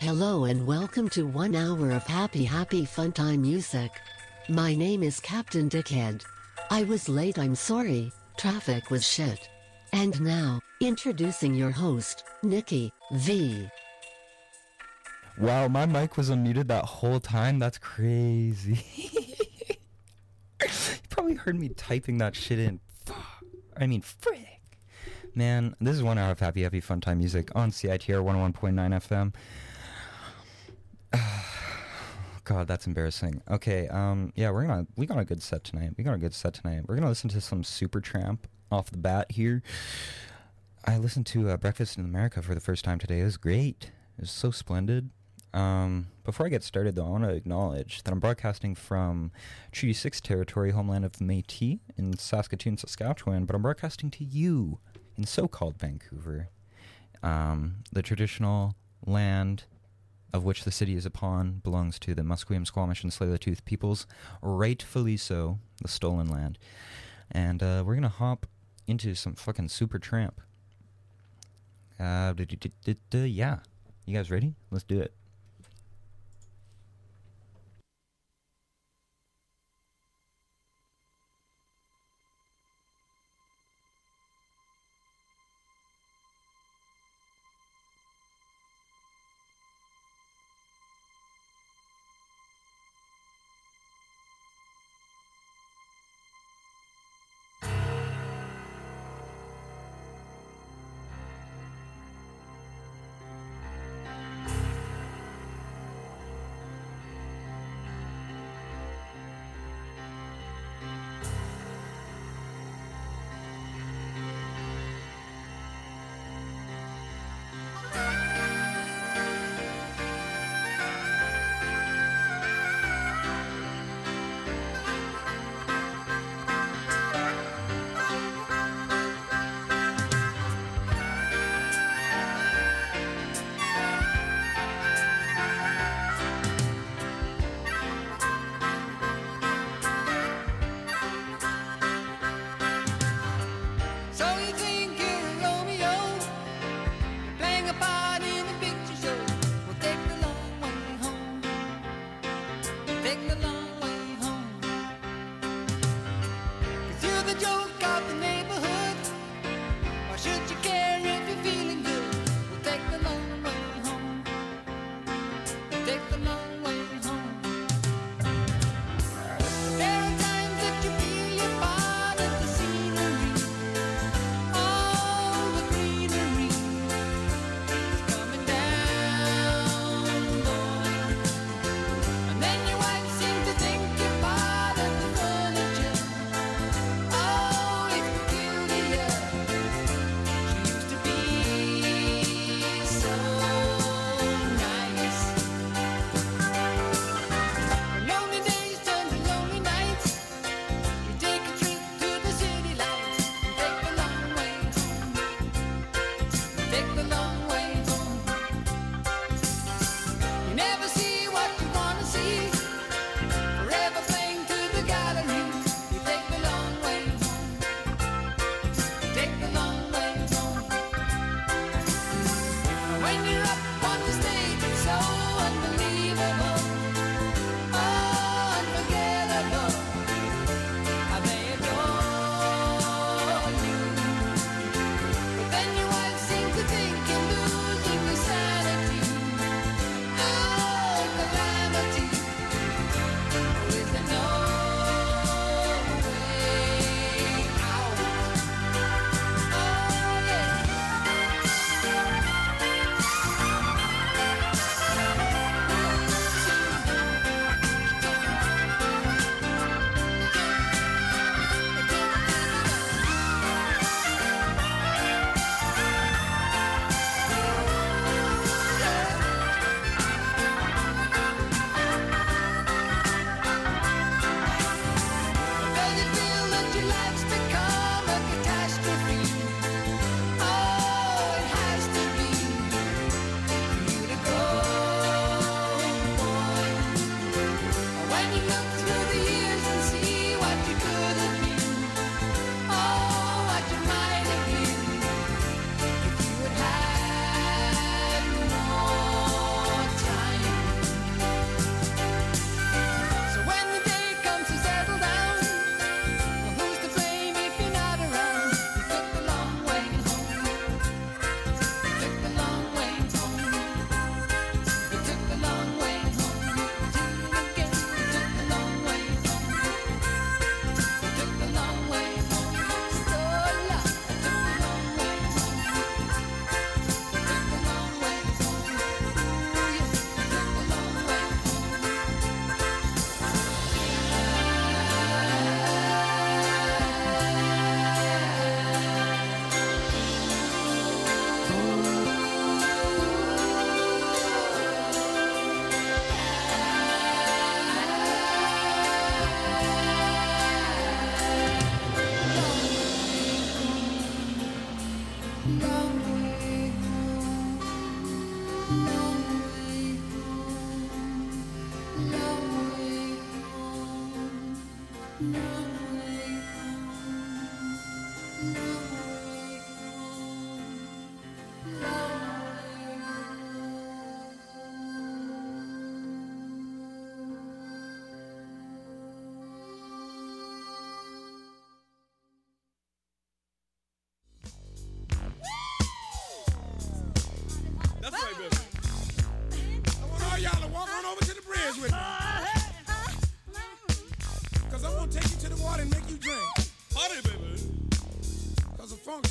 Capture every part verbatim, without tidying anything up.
Hello and welcome to one hour of happy happy fun time music. My name is Captain Dickhead. I was late, I'm sorry, traffic was shit. And now, introducing your host, Nikki V. Wow, my mic was unmuted that whole time? That's crazy. You probably heard me typing that shit in. I mean, frick. Man, this is one hour of happy, happy, fun time music on C I T R one oh one point nine F M. God, that's embarrassing. Okay, um, yeah, we're gonna, we got a good set tonight. We got a good set tonight. We're gonna listen to some Supertramp off the bat here. I listened to uh, Breakfast in America for the first time today. It was great. It was so splendid. Um, before I get started, though, I want to acknowledge that I'm broadcasting from Treaty six territory, homeland of the Métis, in Saskatoon, Saskatchewan, but I'm broadcasting to you in so-called Vancouver, um, the traditional land of which the city is upon belongs to the Musqueam, Squamish, and Tsleil-Waututh peoples, rightfully so, the stolen land. And uh, we're going to hop into some fucking Supertramp. Uh, yeah. You guys ready? Let's do it.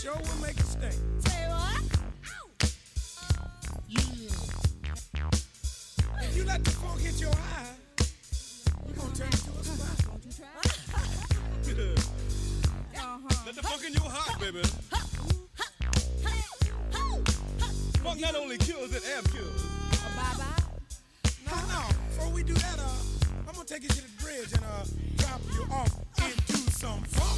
sure will make a stink. Say what? Yeah. If you let the funk hit your eye, you're gonna turn into a spot. Don't you try? Uh-huh. Let the funk in your heart, baby. Funk not only kills, it amp kills. Bye-bye. No, no. Before we do that, uh, I'm gonna take you to the bridge and uh, drop you off into some funk.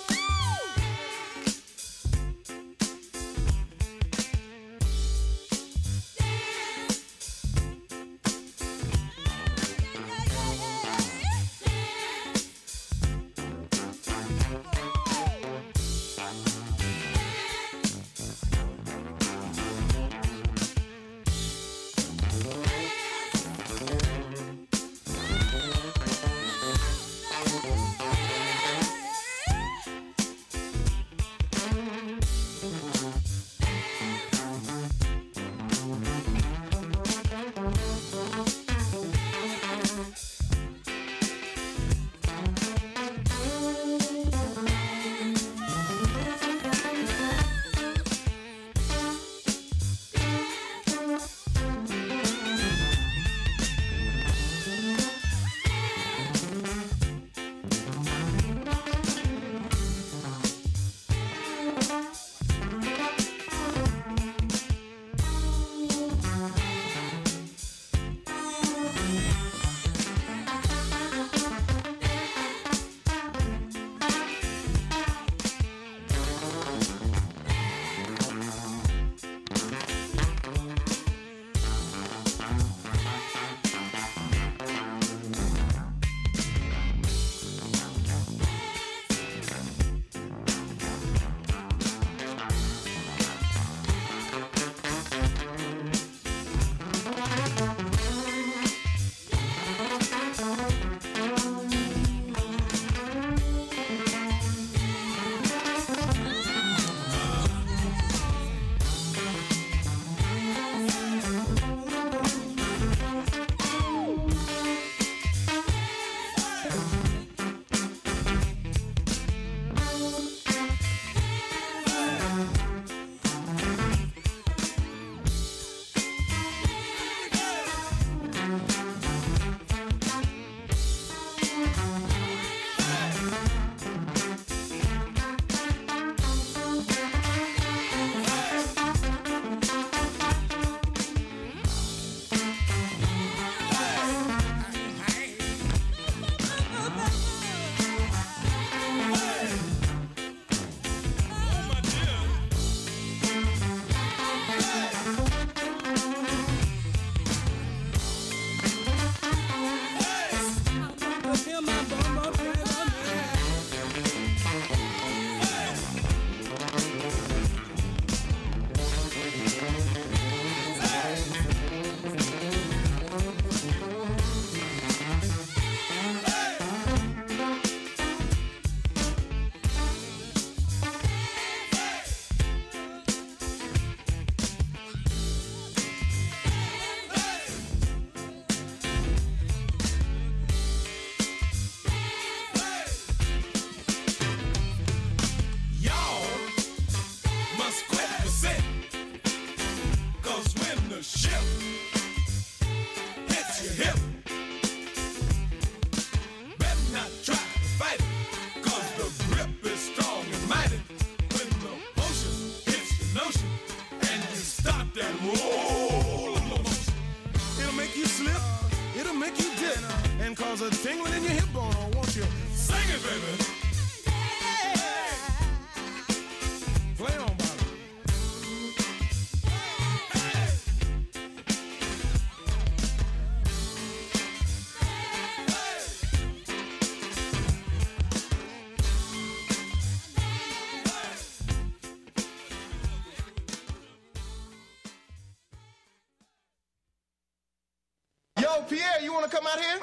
Pierre, you want to come out here?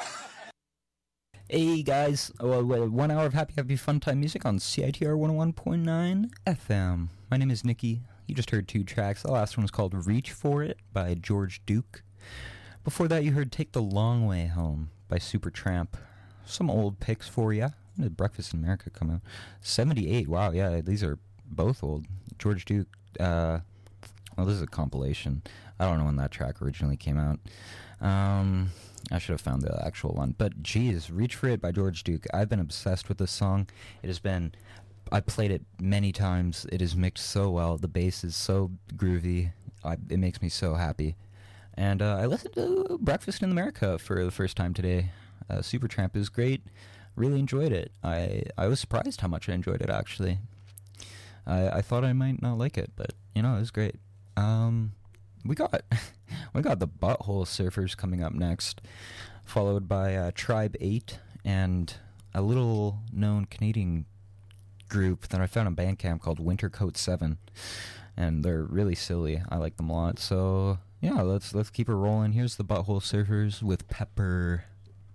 Hey guys, oh, one hour of happy, happy fun time music on C I T R one oh one point nine F M. My name is Nikki. You just heard two tracks. The last one was called Reach For It by George Duke. Before that, you heard Take the Long Way Home by Supertramp. Some old picks for ya. When did Breakfast in America come out? seventy-eight. Wow, yeah, these are both old. George Duke. Uh, well, this is a compilation. I don't know when that track originally came out. Um, I should have found the actual one. But geez, Reach for It by George Duke. I've been obsessed with this song. It has been... I played it many times. It is mixed so well. The bass is so groovy. I, it makes me so happy. And uh, I listened to Breakfast in America for the first time today. Uh, Supertramp is great. Really enjoyed it. I, I was surprised how much I enjoyed it, actually. I, I thought I might not like it, but, you know, it was great. Um, we got we got the Butthole Surfers coming up next, followed by uh, Tribe eight and a little-known Canadian group that I found on Bandcamp called Wintercoat seven, and they're really silly. I like them a lot. So yeah, let's let's keep it rolling. Here's the Butthole Surfers with Pepper.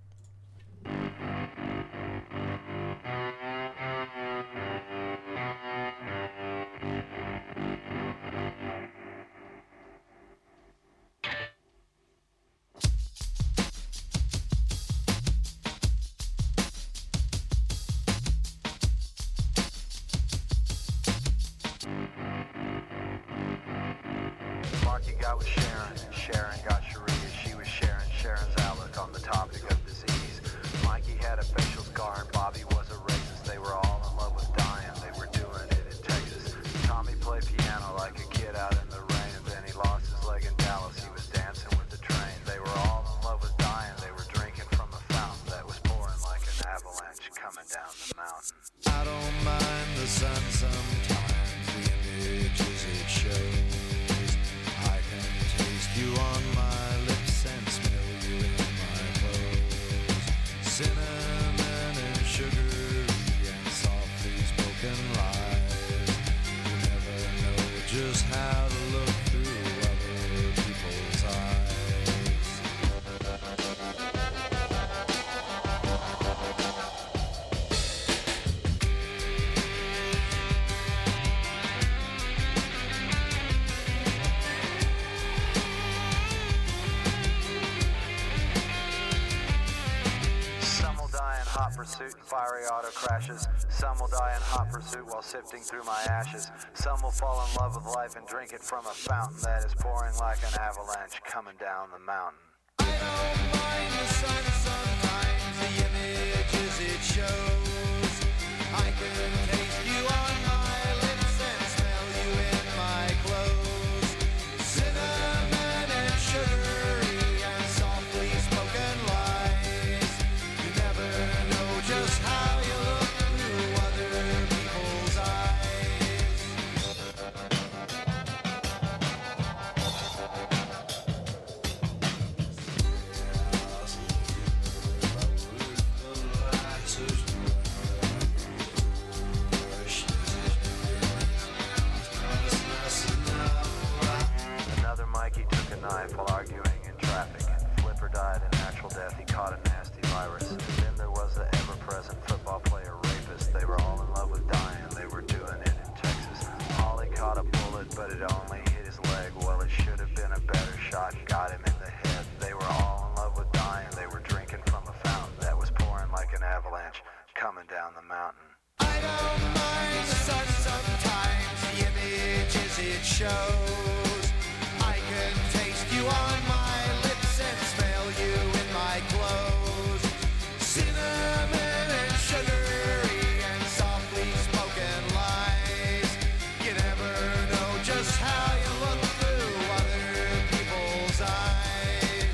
Fiery auto crashes. Some will die in hot pursuit while sifting through my ashes. Some will fall in love with life and drink it from a fountain that is pouring like an avalanche coming down the mountain. I don't mind the sun sometimes, the images it shows. I can taste you on my lips and smell you in my clothes. Cinnamon and sugary and softly spoken lies. You never know just how you look through other people's eyes. Another Mikey took a knife while arguing in traffic. Flipper died a natural death, he caught a nasty virus. Then there was the ever-present football player rapist. They were all in love with dying, they were doing it in Texas. Ollie caught a bullet, but it only hit his leg. Well, it should have been a better shot, got him in the head. They were all in love with dying, they were drinking from a fountain that was pouring like an avalanche coming down the mountain. I don't mind the sun sometimes, the images it shows. I can taste you on my lips and smell you in my clothes. Cinnamon and sugary and softly spoken lies. You never know just how you look through other people's eyes.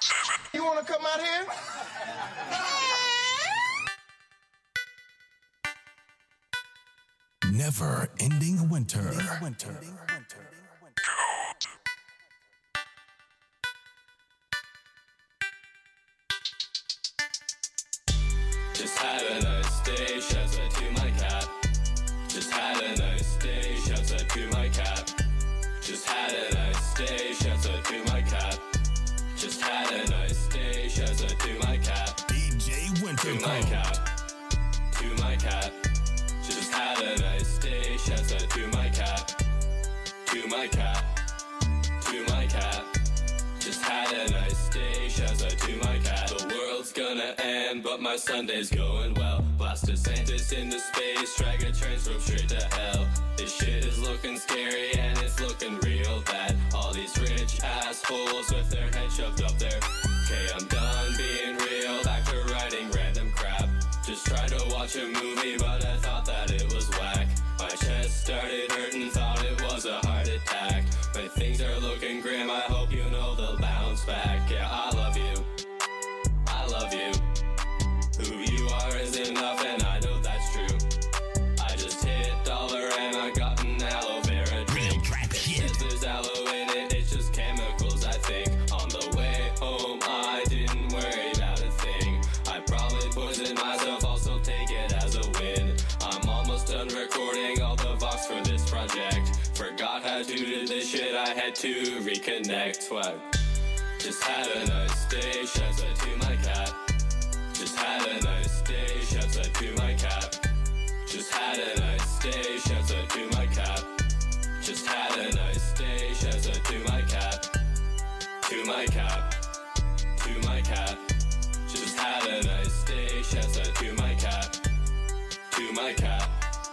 You wanna come out here? Never ending winter. winter. Just had a nice day, shouts out to my cat. Just had a nice day, shouts out to my cat. Just had a nice day, shouts out to my cat. Just had a nice day, shouts out to my cat. D J Winter. To my cat. To my cat. Just had a nice day, shouts out to my cat. To my cat. To my cat. Just had a nice day, shouts out to my cat. The world's gonna end, but my Sunday's going well. Blast DeSantis into space, drag a transfer straight to hell. This shit is looking scary and it's looking real bad. All these rich assholes with their head shoved up there. Okay, I'm done being real, back to writing random crap. Just tried to watch a movie, but I thought that it was whack. My chest started hurting, thought it was a heart attack. But things are looking grim, I hope you know they'll bounce back. Yeah, I love you. I love you. Who you are is enough, and I know that's true. I just hit dollar and I got an aloe vera drink. It says there's aloe in it, it's just chemicals, I think. On the way home, I didn't worry about a thing. I probably poisoned myself, also take it as a win. I'm almost done recording all the vox for this project. Forgot how to do this shit, I had to reconnect. What? Just had a nice day, shouts out to my cat. Just had a nice day, shouts out to my cat. Just had a nice day, shouts out to my cat. Just had a nice day, shouts out to my cat. To my cat. To my cat. Just had a nice day, shouts out to my cat. To my cat.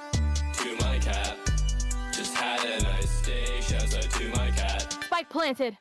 To my cat. Just had a nice day, shouts out to my cat. Spike planted.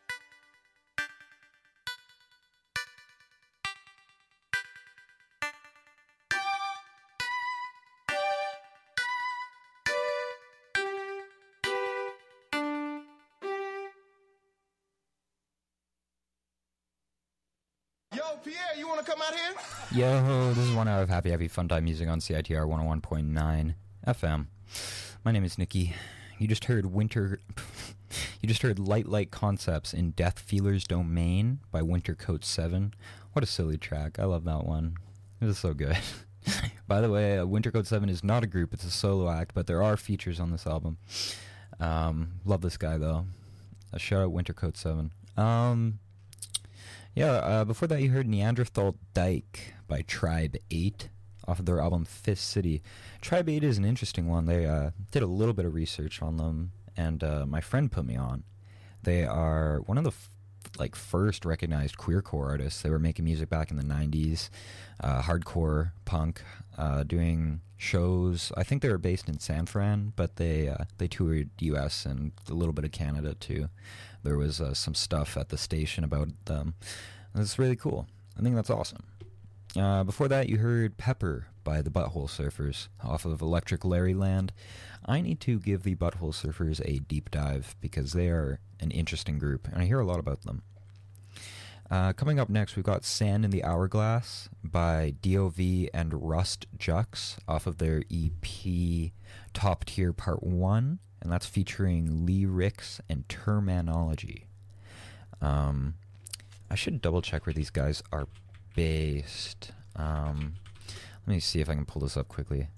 Yo, Pierre, you wanna come out here? Yo, this is one hour of happy, happy fun time music on C I T R one oh one point nine F M. My name is Nikki. You just heard Winter... you just heard Light Light Concepts in Death Feeler's Domain by Winter Coat seven. What a silly track. I love that one. It was so good. By the way, uh, Winter Coat seven is not a group, it's a solo act, but there are features on this album. Um, love this guy, though. A shout out Winter Coat seven. Um... Yeah, uh, before that you heard Neanderthal Dyke by Tribe eight off of their album Fifth City. Tribe eight is an interesting one. They uh, did a little bit of research on them, and uh, my friend put me on. They are one of the f- like first recognized queercore artists. They were making music back in the nineties, uh, hardcore punk, uh, doing shows. I think they were based in San Fran, but they uh, they toured U S and a little bit of Canada too. There was uh, some stuff at the station about them. It's really cool. I think that's awesome. Uh, before that, you heard Pepper by the Butthole Surfers off of Electric Larry Land. I need to give the Butthole Surfers a deep dive because they are an interesting group, and I hear a lot about them. Uh, coming up next, we've got Sand in the Hourglass by D O V and Rust Jux off of their E P Top Tier Part one. And that's featuring lyrics and terminology. Um, I should double check where these guys are based. Um, let me see if I can pull this up quickly.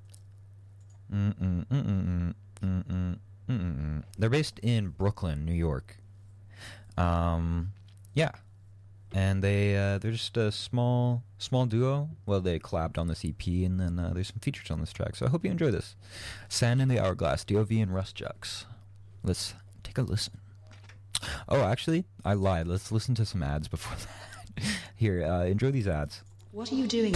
Mm-mm, mm-mm, mm-mm, mm-mm. They're based in Brooklyn, New York. Um, yeah. And they, uh, they're just a small, small duo. Well, they collabed on this E P, and then uh, there's some features on this track. So I hope you enjoy this. Sand in the Hourglass, D O V and Rust Jux. Let's take a listen. Oh, actually, I lied. Let's listen to some ads before that. Here, uh, enjoy these ads. What are you doing?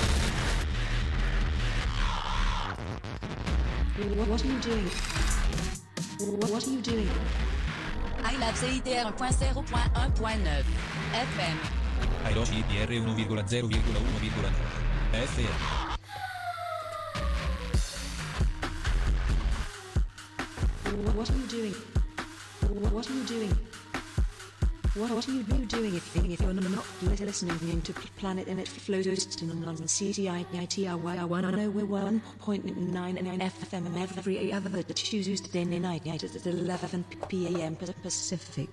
What are you doing? What are you doing? I love C I T R one oh zero point one point nine F M. I love C I T R one zero one point nine F M. What are you doing? What are you doing? What, what are you doing if, if you're not listening to Planet and it flows on C T I T R Y one oh one point nine nine F M every other Tuesday night at eleven p.m. Pacific.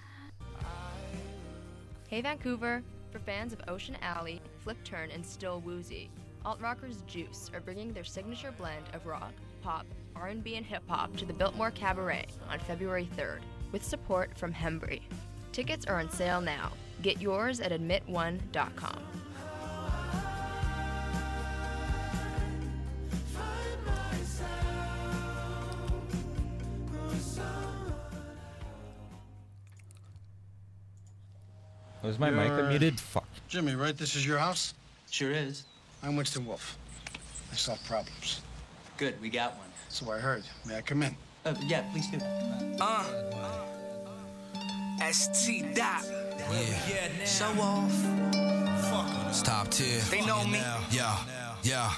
Hey Vancouver! For fans of Ocean Alley, Flip Turn, and Still Woozy, alt-rockers Juice are bringing their signature blend of rock, pop, R and B, and hip-hop to the Biltmore Cabaret on February third, with support from Hembry. Tickets are on sale now. Get yours at admit one dot com. Was my mic You're- unmuted? Fuck. Jimmy, right? This is your house? Sure is. I'm Winston Wolfe. I solve problems. Good, we got one. So I heard. May I come in? Uh, yeah, please do. Uh. S T dot. Yeah. Show off. It's top tier. They know me. Yeah, yeah.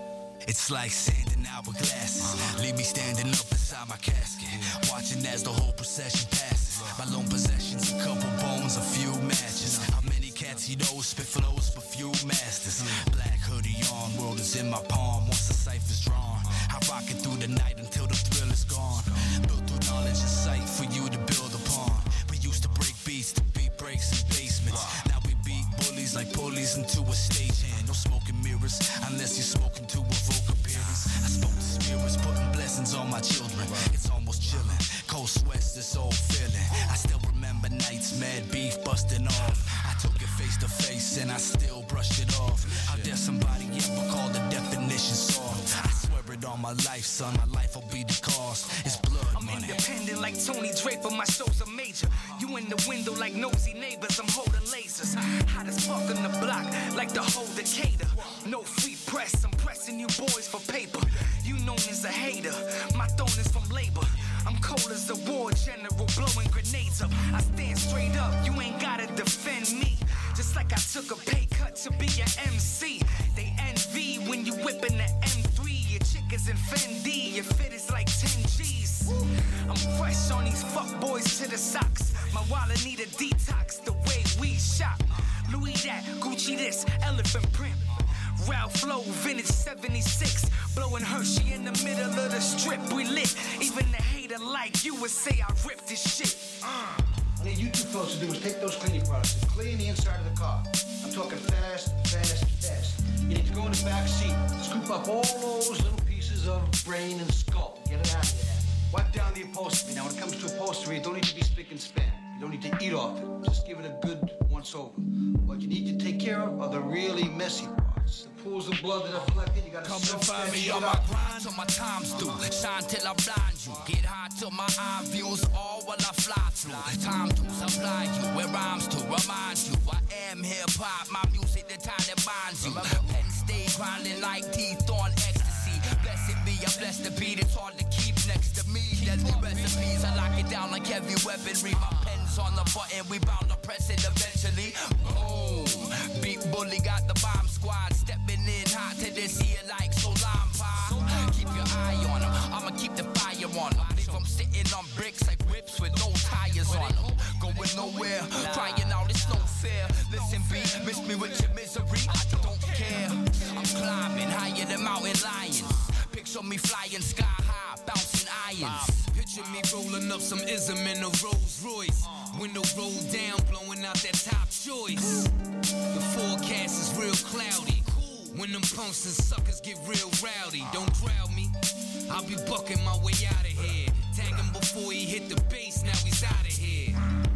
It's like sand in hourglasses. Leave me standing up inside my casket, watching as the whole procession passes. My lone possessions, a couple bones, a few matches. How many cats you know spit flows for few masters? Black hoodie on, world is in my palm. Once the cipher's drawn, I rock it through the night until the thrill is gone. Built through knowledge and sight for you to build upon. We used to break beats to beat breaks in basements. Now we beat bullies like pulleys into a stagehand. No smoking mirrors unless you're smoking to evoke appearance. I spoke to spirits, putting blessings on my children. It's almost chilling, cold sweats, this old feeling. I still remember nights, mad beef busting off. I took it face to face and I still brushed it off. How dare somebody ever call the definition soft? I swear it on my life, son, my life will be the cost. It's blood I'm money. independent like Tony Draper, my shows are major. You in the window like nosy neighbors, I'm holding lasers. Hot as fuck on the block, like the whole Decatur. No free press, I'm pressing you boys for paper. You known as a hater, my throne is from labor. I'm cold as a war general, blowing grenades up. I stand straight up, you ain't gotta defend me. Just like I took a pay cut to be an M C. They envy when you whipping the M three. Your chick is in Fendi, your fit is like ten G's. I'm fresh on these fuck boys to the socks. My wallet need a detox the way we shop. Louis that, Gucci this, elephant print. Ralph Lowe, vintage seventy-six. Blowing Hershey in the middle of the strip, we lit. Even the hater like you would say I ripped this shit. Uh. What I need you two folks to do is take those cleaning products and clean the inside of the car. I'm talking fast, fast, fast. You need to go in the back seat, scoop up all those little pieces of brain and skull. Get it out of there. Wipe down the upholstery. Now, when it comes to upholstery, it don't need to be spick and span. You don't need to eat off it. Just give it a good once over. What you need to take care of are the really messy parts. The pools of blood that are collected, you gotta Come soak and find that me shit on my up. grind till my time's through. Shine till I blind you. Get high till my eye views all while I fly through. Time to supply you with rhymes to remind you. I am hip hop, my music the time that binds you. Penn State grinding like teeth on ecstasy. Blessed be, I bless the beat, it's hard to keep next to me. Deadly recipes, I lock it down like heavy weaponry. My pen's on the button, we bound to press it eventually. Oh, beat bully got the bomb squad stepping in hot to this here like so lime pie. Keep your eye on them, I'ma keep the fire on them. Leave them sitting on bricks like whips with no tires on them. Going nowhere, crying out, it's no fair. Listen, B, miss me with your misery, I don't care. I'm climbing higher than mountain lions. Picture me flying sky high, bouncing irons. Picture me rolling up some ism in a Rolls Royce. Window roll down, blowing out that top choice. The forecast is real cloudy. When them punks and suckers get real rowdy, don't crowd me. I'll be bucking my way out of here. Tag him before he hit the base, now he's out of here.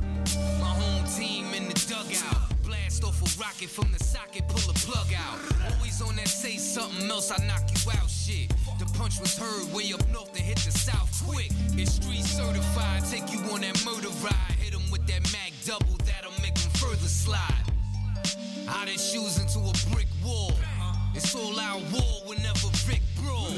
My home team in the dugout. Blast off a rocket from the socket, pull a plug out. Always on that say something else, I knock you out shit. The punch was heard way up north and hit the south quick. It's street certified, take you on that murder ride. Hit him with that Mac double, that'll make him further slide. Out his shoes into a brick wall. It's all out war whenever Rick brawl.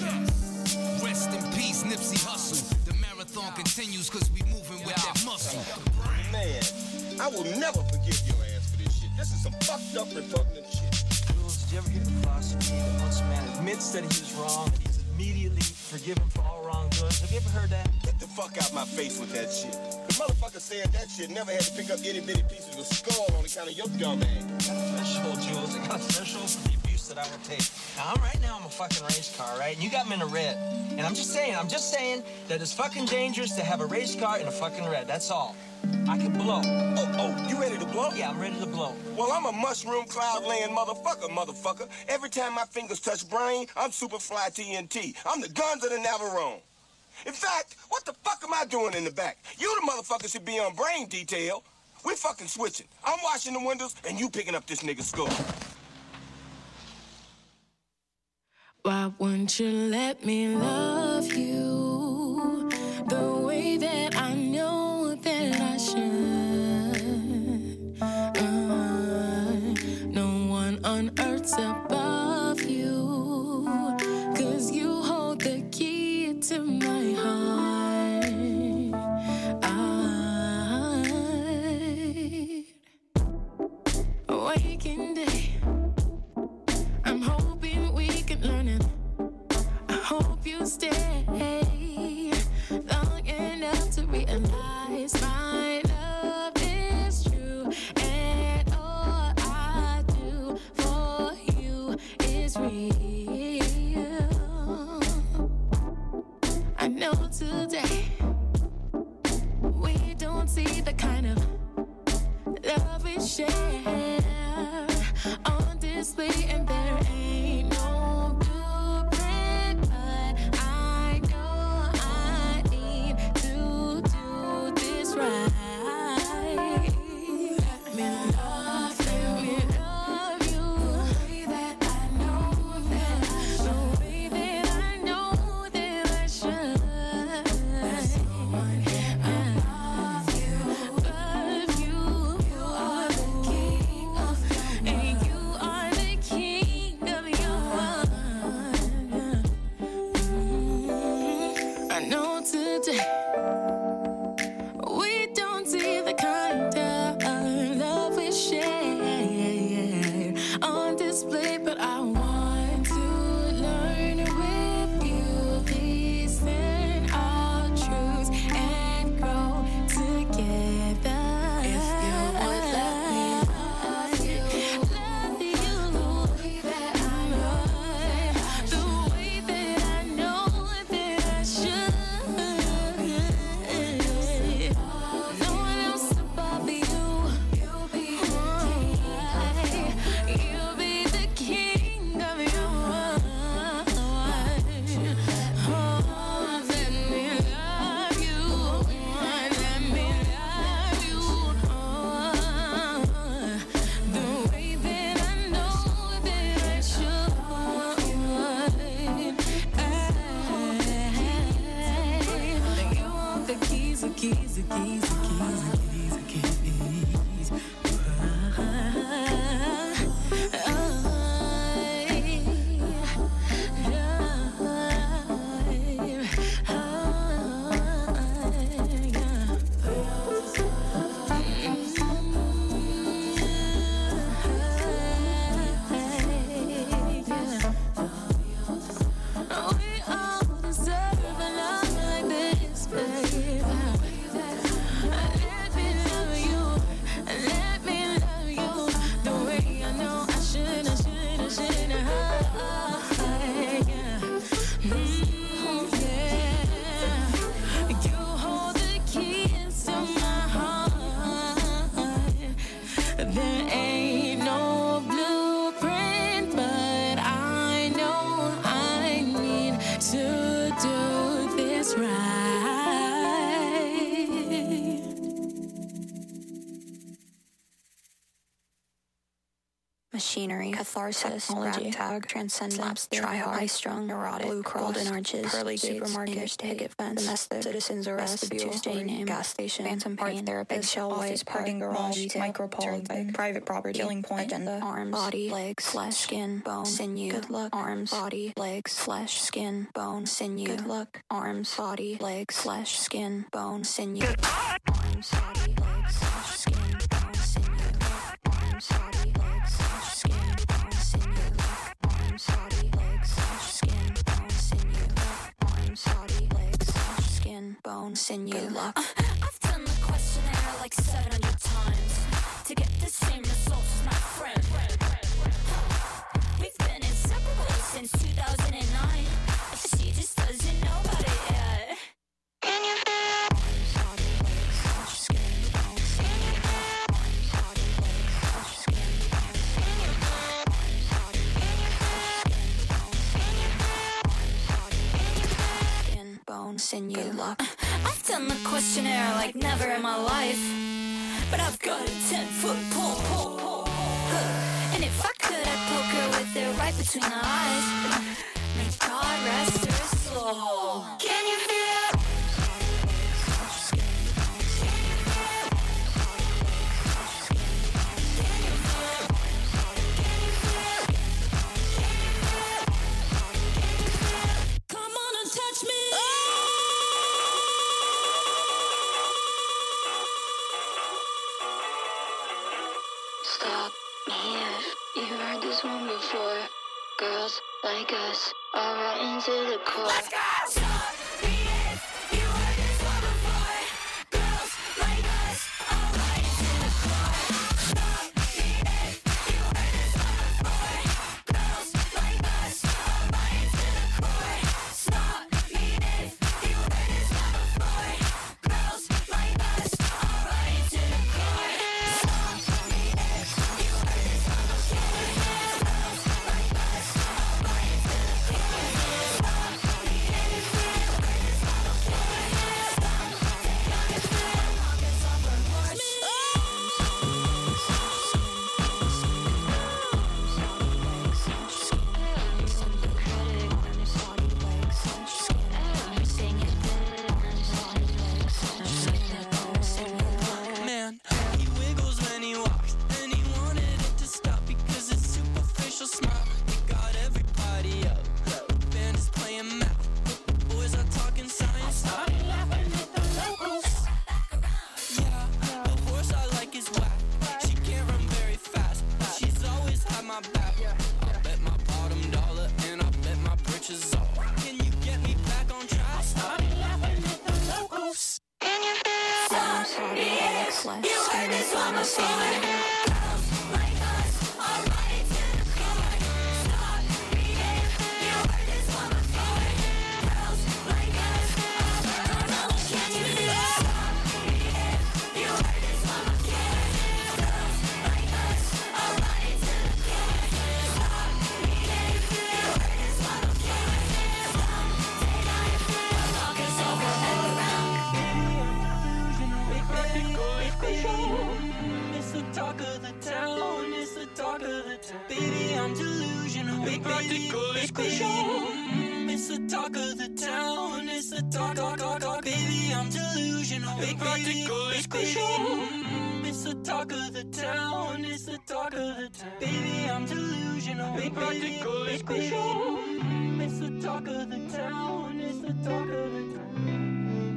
Rest in peace, Nipsey Hussle. The marathon continues cause we moving with that muscle. Man, I will never forgive your ass for this shit. This is some fucked up, repugnant shit. Jules, did you ever hear the philosophy that once a man admits that he was wrong, that he's immediately forgiven for all wrongdoing? Jules. Have you ever heard that? Get the fuck out my face with that shit. The motherfucker said that shit never had to pick up itty bitty pieces of skull on account of your dumb ass. I got a threshold, Jules. I got a threshold for the abuse that I will take. Now, I'm right now I'm a fucking race car, right? And you got me in a red. And I'm just saying, I'm just saying that it's fucking dangerous to have a race car in a fucking red. That's all. I can blow. Oh, oh, you ready to blow? Yeah, I'm ready to blow. Well, I'm a mushroom cloud laying motherfucker, motherfucker. Every time my fingers touch brain, I'm Superfly T N T. I'm the guns of the Navarone. In fact, what the fuck am I doing in the back? You the motherfucker should be on brain detail. We fucking switching. I'm washing the windows and you picking up this nigga's skull. Why won't you let me love you the way that I know that I should? Uh, no one on earth's above you, 'cause you hold the key to my heart. I waking day, I'm hoping we can learn it. I hope you stay long enough to realize my love is true, and all I do for you is real. I know today we don't see the kind of love we share on display, and there ain't no blueprint, but I know I need to do this right. Let me love you, let me love you the way that I know that I should, the way that I know that I should. There's someone here I love you, love you. You are the king of and you are the king of your heart. I know today we don't see the kind of love we share on display, but I want to learn with you, listen all truths and grow together. If you would let me love you, love you the way that I know, the way that I know that I should. No one else above you. You'll be You'll be the king of your heart. Oh, let me love you. Let me love you. Oh, the way that I know that I should. You want the keys, the keys, the keys, the keys, the keys, the keys. We all deserve a love like this, baby. Let me love you, let me love you the way I know I should, I should, I should. Mm, yeah. You hold the keys to my heart. There ain't no blueprint, but I know I need to do this right. Machinery, catharsis, ragtag, transcendence, try-hard, high-strung, neurotic, blue cross, golden arches, pearly supermarket, interstate, picket fence, domestic, citizens arrest, vestibule, Tuesday name, gas station, phantom pain, art therapist, eggshell white, parking garage, micropolitan, private property, killing point, agenda, arms, body, legs, flesh, skin, bone, sinew, good luck, arms, body, legs, flesh, skin, bone, sinew, good luck, arms, body, legs, flesh, skin, bone, sinew, arms, body, legs, flesh, skin, bone, sinew, arms, body, legs, flesh, skin, bone, sinew, arms, body, legs, flesh, skin, bone, sinew, arms, body, legs, bone, sinew, good luck. Uh, I've done the questionnaire like seven hundred times to get the same results as my friend. We've been inseparable since two thousand nine. She just doesn't know about it yet. Can you feel? Bone, sinew, good luck. Uh, I've done the questionnaire like never in my life, but I've got a ten foot pole, pole, pole, huh. And if I could, I'd poke her with it right between the eyes. May God rest her soul. Can you feel? Stop me if you heard this one before. Girls like us are right into the core. Let's go! Stop me if you heard this one before. Girls like us are right into the core. Stop me if you heard this one before. Girls like us are right into the core. Stop me if you heard this one before. Girls like us are right into the core. Stop me if you heard this one before. Girls like us are right into the core. Stop me if you heard this one before. Stop taking it back. Pockets of remorse. Man, he wiggles when he walks, and he wanted it to stop because it's superficial smile. He got everybody up. The band is playing math. The boys are talking science. I started laughing at the locals. Yeah, the horse I like is whack. She can't run very fast, but she's always had my back. I bet my bottom dollar and I bet my britches off. Can you get me back on track? I started laughing at the locals. Can you feel? Stop me if you heard this one before. Girls like us are right into the core. Stop me if you heard this one before. Girls like us are right into the core. Can you feel? Stop me if you heard this one before. Girls like us are right into the core. Stop me if you heard this one before. Stop taking it back. Pockets of remorse. It's the talk of the town, it's the talk of the town. Baby, I'm delusional. Big particle exclusion. It's the talk of the town, it's the talk, talk, talk, talk. Baby, I'm delusional. Big particle exclusion. It's the talk of the town, it's the talk of the town. Baby, I'm delusional. Big particle exclusion. It's the talk of the town, it's the talk of the town.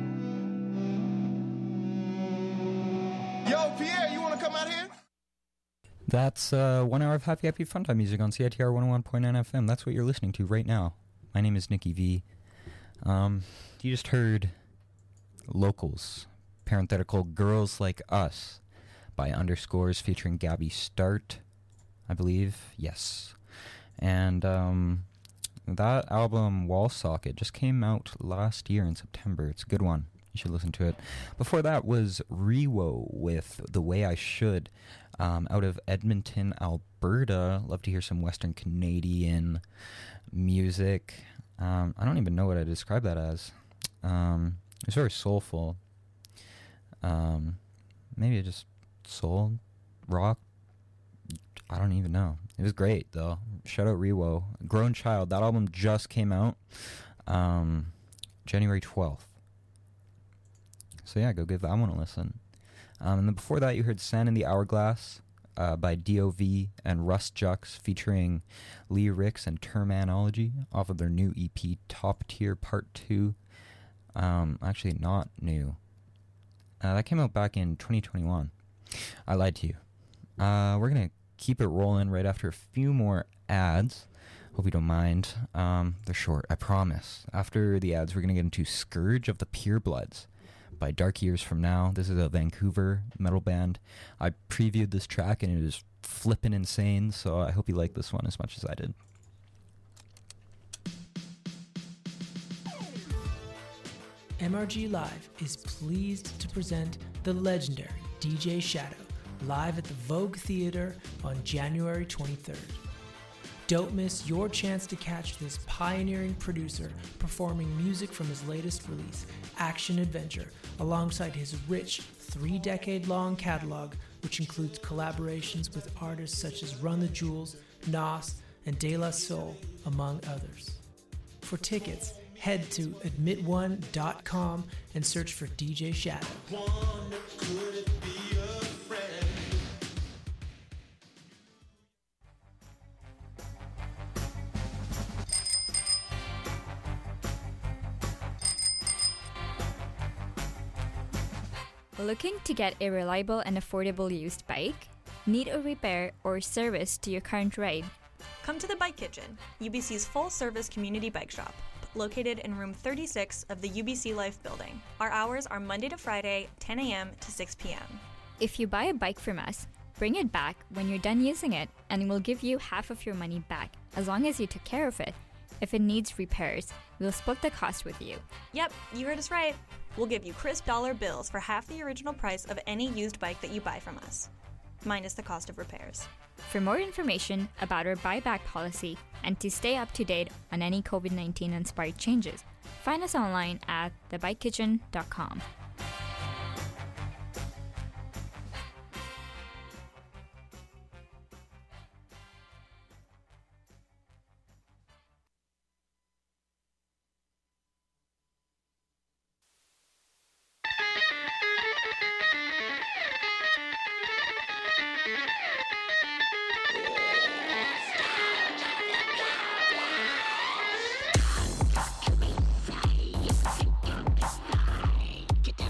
Yo, Pierre, you want to come out here? That's uh, one hour of happy, happy fun time music on C I T R one oh one point nine F M. That's what you're listening to right now. My name is Nikki V. Um, you just heard Locals, parenthetical Girls Like Us, by Underscores featuring Gabby Start, I believe. Yes. And um, that album, Wall Socket, just came out last year in September. It's a good one. You should listen to it. Before that was Rewo with The Way I Should, um, out of Edmonton, Alberta. Love to hear some Western Canadian music. Um, I don't even know what I describe that as. Um, it's very soulful. Um, maybe just soul, rock. I don't even know. It was great, though. Shout out Rewo. Grown Child. That album just came out um, January twelfth. So yeah, go give that one a listen. Um, and then before that, you heard Sand in the Hourglass uh, by D O V and Russ Jux featuring Lee Ricks and Termanology off of their new E P Top Tier Part two. Um, actually, not new. Uh, that came out back in twenty twenty-one. I lied to you. Uh, we're going to keep it rolling right after a few more ads. Hope you don't mind. Um, they're short, I promise. After the ads, we're going to get into Scourge of the Purebloods by Dark Years From Now. This is a Vancouver metal band. I previewed this track and it was flippin' insane, so I hope you like this one as much as I did. M R G Live is pleased to present the legendary D J Shadow live at the Vogue Theatre on January twenty-third. Don't miss your chance to catch this pioneering producer performing music from his latest release, Action Adventure, alongside his rich three-decade-long catalog, which includes collaborations with artists such as Run the Jewels, Nas, and De La Soul, among others. For tickets, head to admit one dot com and search for D J Shadow. Looking to get a reliable and affordable used bike? Need a repair or service to your current ride? Come to the Bike Kitchen, U B C's full-service community bike shop, located in room thirty-six of the U B C Life building. Our hours are Monday to Friday, ten a.m. to six p.m. If you buy a bike from us, bring it back when you're done using it and we'll give you half of your money back, as long as you took care of it. If it needs repairs, we'll split the cost with you. Yep, you heard us right. We'll give you crisp dollar bills for half the original price of any used bike that you buy from us, minus the cost of repairs. For more information about our buyback policy and to stay up to date on any COVID nineteen inspired changes, find us online at the bike kitchen dot com. Get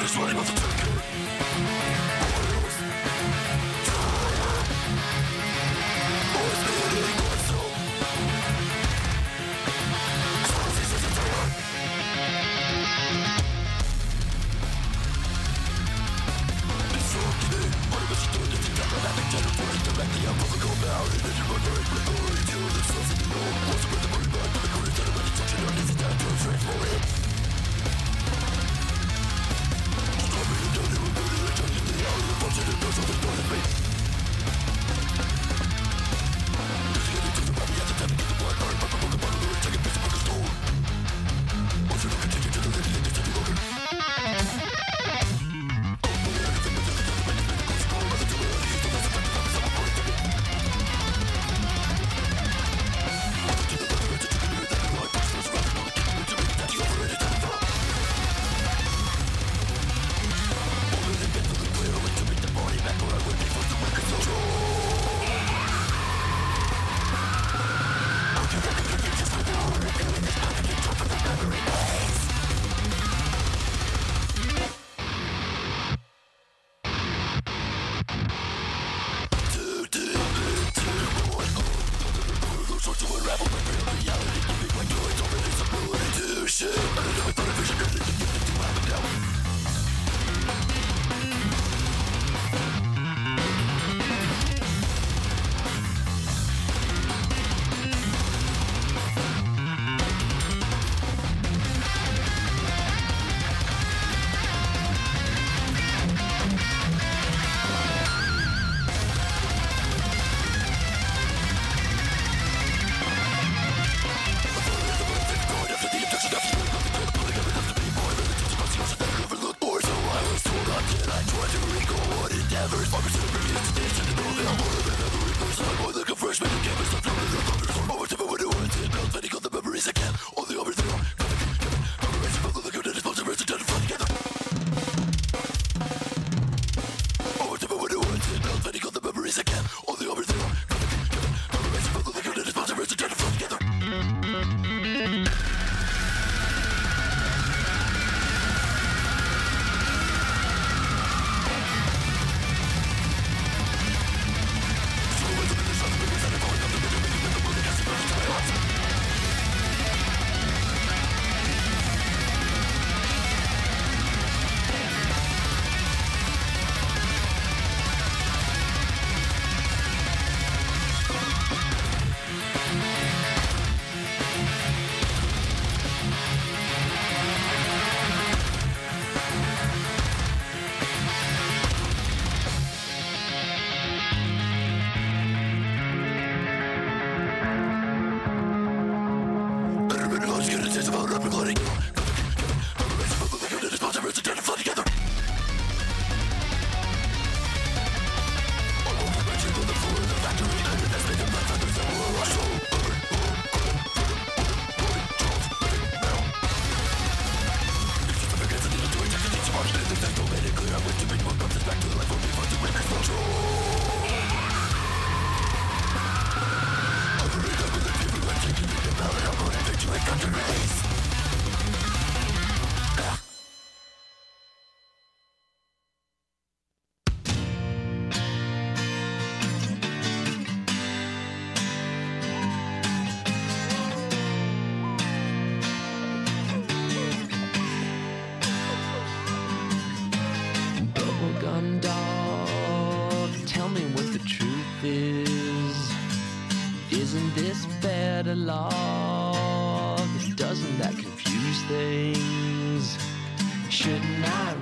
catalog. Doesn't that confuse things? Shouldn't I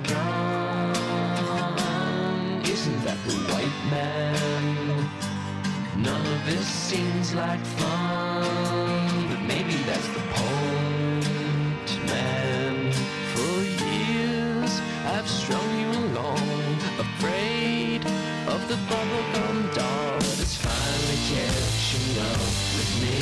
run? Isn't that the white man? None of this seems like fun, but maybe that's the point, man. For years I've strung you along, afraid of the bubblegum doll that's finally catching up with me.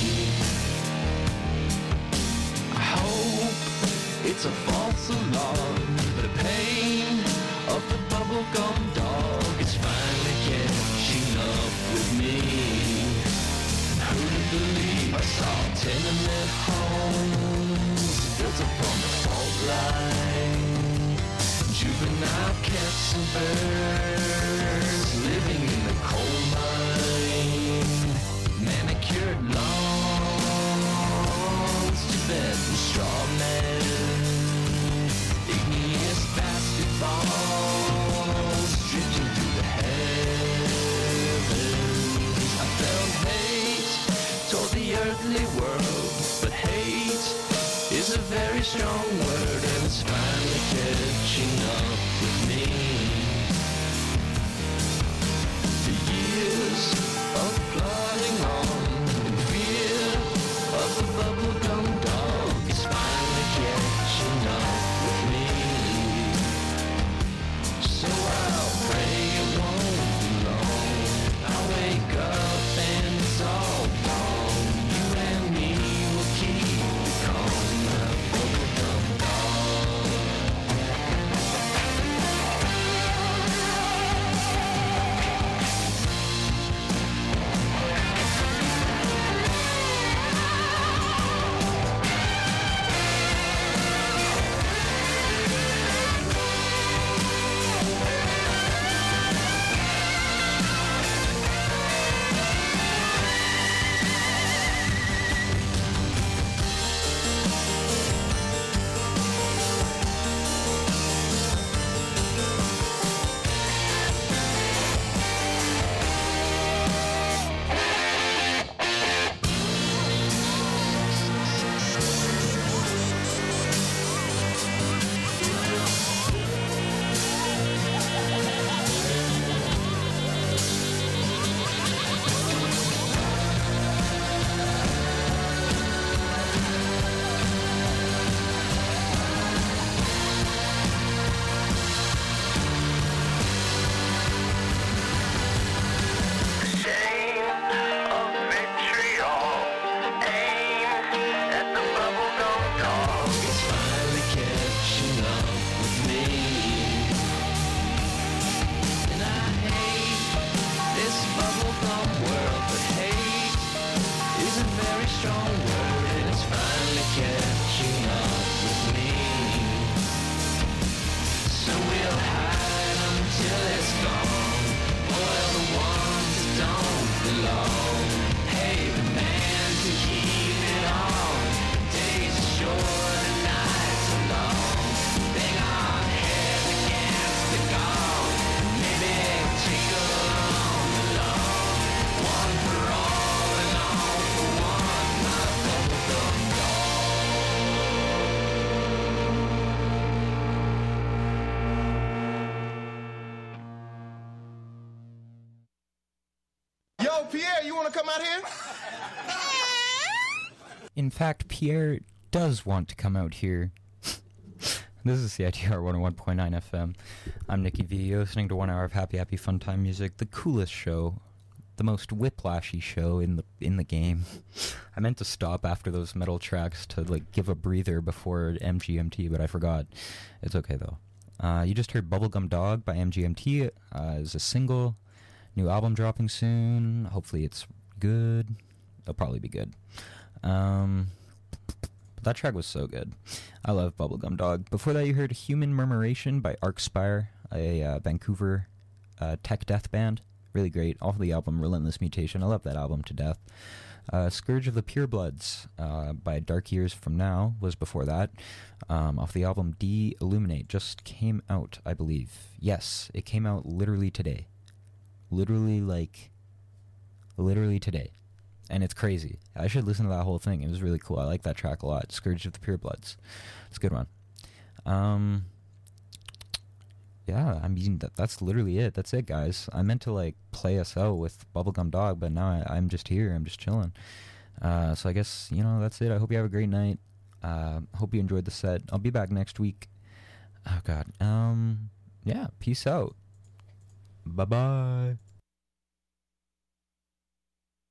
I hope it's a false alarm, but the pain of the bubblegum dog is finally catching up with me. Who'd believe I saw tenement homes built upon the fault line? of birds living in the coal mine. Manicured lawns, Tibetan straw men. Igneous basketballs drifting through the heavens. I felt hate toward the earthly world, but hate is a very strong word, and it's finally catching up with me. The years of plodding on in fear of the bubblegum dog is finally catching up with me. So I'll pray it won't be long. I'll wake up and it's all wrong. You and me will keep calling my bubblegum dog. Yo, Pierre, you want to come out here? In fact, Pierre does want to come out here. This is C I T R one oh one point nine F M. I'm Nikki V. You're listening to one hour of happy, happy, fun time music, the coolest show, the most whiplashy show in the in the game. I meant to stop after those metal tracks to like give a breather before M G M T, but I forgot. It's okay though. Uh, you just heard Bubblegum Dog by M G M T. Uh, is a single, new album dropping soon. Hopefully it's good. It'll probably be good. Um, that track was so good. I love Bubblegum Dog. Before that, you heard Human Murmuration by Arcspire, a uh, Vancouver uh, tech death band. Really great. Off of the album Relentless Mutation. I love that album to death. Uh, Scourge of the Purebloods uh, by Dark Years From Now was before that. Um, off the album De-Illuminate. Just came out, I believe. Yes, it came out literally today. Literally, like, literally today. And it's crazy. I should listen to that whole thing. It was really cool. I like that track a lot. Scourge of the Purebloods. It's a good one. Um, yeah, I mean, that, that's literally it. That's it, guys. I meant to, like, play us out with Bubblegum Dog, but now I, I'm just here. I'm just chilling. Uh, so I guess, you know, that's it. I hope you have a great night. Uh, hope you enjoyed the set. I'll be back next week. Oh, God. Um, yeah, peace out. Bye-bye.